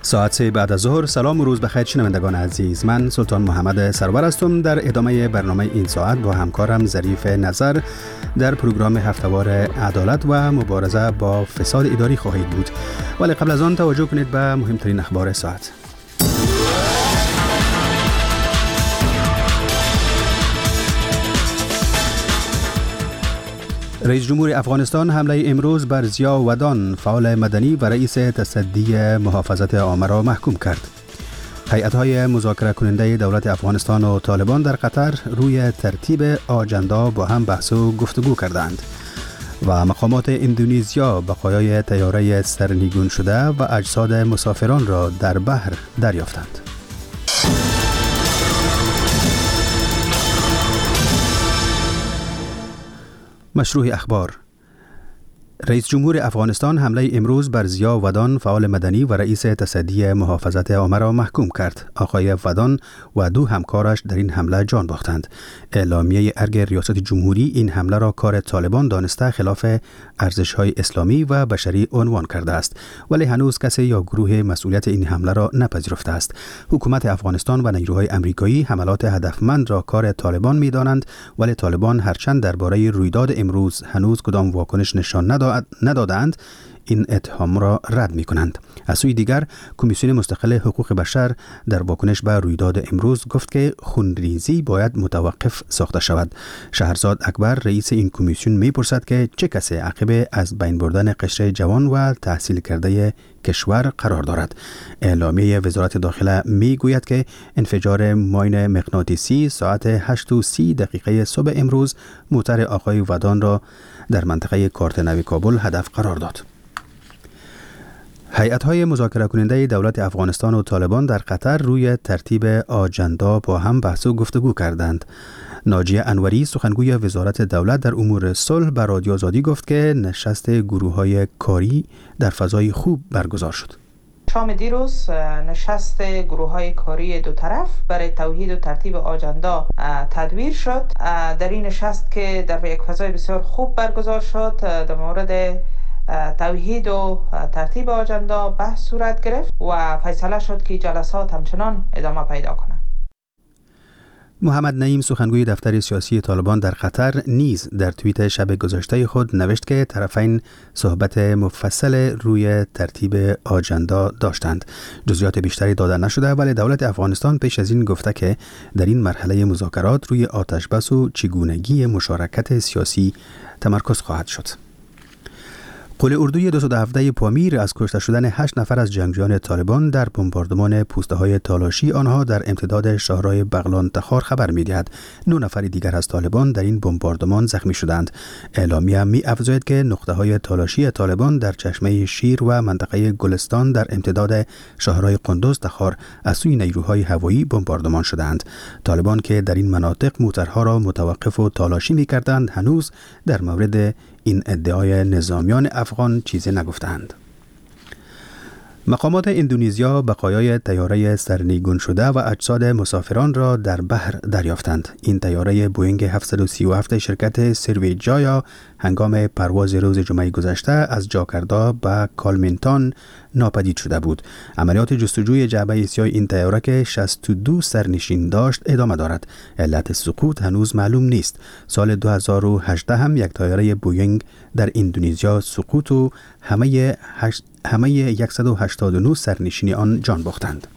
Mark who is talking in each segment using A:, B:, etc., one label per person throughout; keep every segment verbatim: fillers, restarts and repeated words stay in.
A: ساعت سه بعد از ظهر. سلام و روز بخیر شنوندگان عزیز. من سلطان محمد سرور هستم. در ادامه برنامه این ساعت با همکارم ظریف نظر در پروگرام هفته‌وار عدالت و مبارزه با فساد اداری خواهید بود. ولی قبل از آن توجه کنید به مهمترین اخبار ساعت. رئیس جمهور افغانستان حمله امروز بر ضیا ودان، فعال مدنی و رئیس تصدی محافظت عامه را محکوم کرد. هیئت‌های مذاکره کننده دولت افغانستان و طالبان در قطر روی ترتیب آجندا با هم بحث و گفتگو کردند. و مقامات اندونزیا بقایای طیاره سرنگون شده و اجساد مسافران را در بحر دریافتند. مشروع اخبار. رئیس جمهور افغانستان حمله امروز بر ضیا ودان، فعال مدنی و رئیس تصدی محافظت عامه را محکوم کرد. آقای ودان و دو همکارش در این حمله جان باختند. اعلامیه ارگ ریاست جمهوری این حمله را کار طالبان دانسته خلاف ارزش‌های اسلامی و بشری عنوان کرده است، ولی هنوز کسی یا گروه مسئولیت این حمله را نپذیرفته است. حکومت افغانستان و نیروهای آمریکایی حملات هدفمند را کار طالبان می‌دانند، ولی طالبان هرچند درباره رویداد امروز هنوز کدام واکنش نشان ندادند ندادند این اتهام را رد می کنند. از سوی دیگر کمیسیون مستقل حقوق بشر در واکنش به رویداد امروز گفت که خونریزی باید متوقف ساخته شود. شهرزاد اکبر رئیس این کمیسیون می پرسد که چه کسی عقب از بین بردن قشر جوان و تحصیل کرده کشور قرار دارد. اعلامیه وزارت داخله می گوید که انفجار ماین مغناطیسی ساعت هشت و سی دقیقه صبح امروز موتر آقای ودان را در منطقه کارتنوی کابل هدف قرار داد. هیئت‌های مذاکره کننده دولت افغانستان و طالبان در قطر روی ترتیب آجندا با هم بحث و گفتگو کردند. ناجیه انوری سخنگوی وزارت دولت در امور صلح به رادیو آزادی گفت که نشست گروه‌های کاری در فضای خوب برگزار شد.
B: شام دیروز نشست گروه‌های کاری دو طرف برای توحید و ترتیب آجندا تدویر شد. در این نشست که در یک فضای بسیار خوب برگزار شد، در مورد توحید و ترتیب آجندا بحث صورت گرفت و فیصله شد که جلسات همچنان ادامه پیدا کنند.
A: محمد نعیم سخنگوی دفتر سیاسی طالبان در قطر نیز در توییت شب گذشته خود نوشت که طرفین صحبت مفصل روی ترتیب آجندا داشتند. جزئیات بیشتری داده نشده، ولی دولت افغانستان پیش از این گفته که در این مرحله مذاکرات روی آتشبس و چگونگی مشارکت سیاسی تمرکز خواهد شد. قول اردوی دویست و هفده پامیر از کشته شدن هشت نفر از جنگجویان طالبان در بمباردمان پوسته‌های تالاشی آنها در امتداد شهرهای بغلان تخار خبر می‌دهد. نه نفر دیگر از طالبان در این بمباردمان زخمی شدند. اعلامیه می‌افزاید که نقطه‌های تالاشی طالبان در چشمه شیر و منطقه گلستان در امتداد شهرهای قندوز تخار از سوی نیروهای هوایی بمباردمان شدند. طالبان که در این مناطق موترها را متوقف و تالاشی می‌کردند هنوز در مورد این ادعای نظامیان افغان چیزی نگفتند. مقامات اندونزیا بقایای طیاره سرنگون شده و اجساد مسافران را در بحر دریافتند. این طیاره بوئینگ هفتصد و سی و هفت شرکت سرویجایا هنگام پرواز روز جمعه گذشته از جاکارتا به کالمنتان ناپدید شده بود. عملیات جستجوی جعبه سیاه این طیاره که شصت و دو سرنشین داشت ادامه دارد. علت سقوط هنوز معلوم نیست. سال دو هزار و هجده هم یک طیاره بوئینگ در اندونزیا سقوط و همه هشت همه صد و هشتاد و نه سرنشینی آن جان باختند.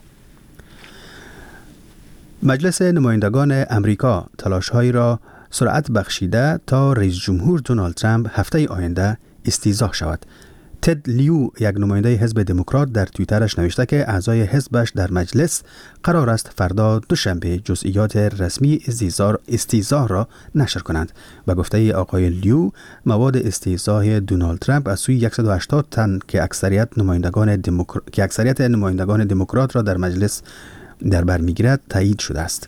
A: مجلس نمایندگان امریکا تلاش‌هایی را سرعت بخشیده تا رئیس جمهور دونالد ترامپ هفته آینده استیضاح شود. تد لیو، یک نماینده حزب دموکرات، در توییترش نوشته که اعضای حزبش در مجلس قرار است فردا دوشنبه جزئیات رسمی استیضاح را نشر کنند. و گفته آقای لیو، مواد استیضاح دونالد ترامپ از سوی صد و هشتاد تن که اکثریت نمایندگان دموکر... که اکثریت نمایندگان دموکرات را در مجلس در بر میگیرد تایید شده است.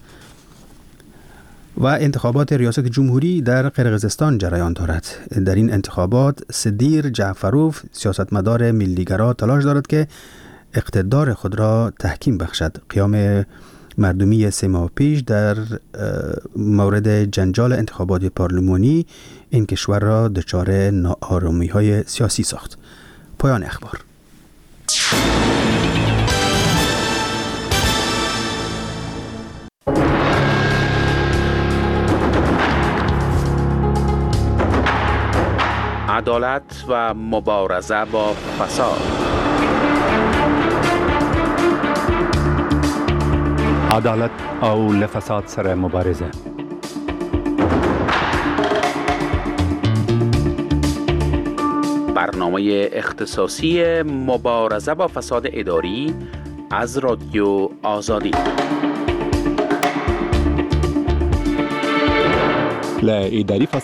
A: و انتخابات ریاست جمهوری در قرقیزستان جریان دارد. در این انتخابات صدیر جعفروف، سیاستمدار ملیگرا، تلاش دارد که اقتدار خود را تحکیم بخشد. قیام مردمی سه ماه پیش در مورد جنجال انتخابات پارلمانی این کشور را دچار ناآرامی‌های سیاسی ساخت. پایان اخبار.
C: عدالت و مبارزه با فساد.
D: عدالت او لفساد سره مبارزه.
C: برنامه اختصاصی مبارزه با فساد اداری از رادیو آزادی.
D: لا اداری